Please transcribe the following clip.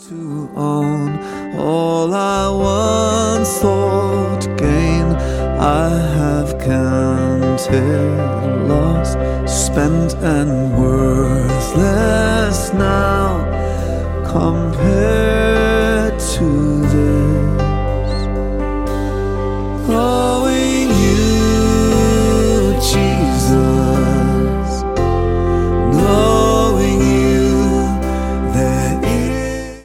to own all I once thought gain. I have counted loss, spent and worthless now compared to this.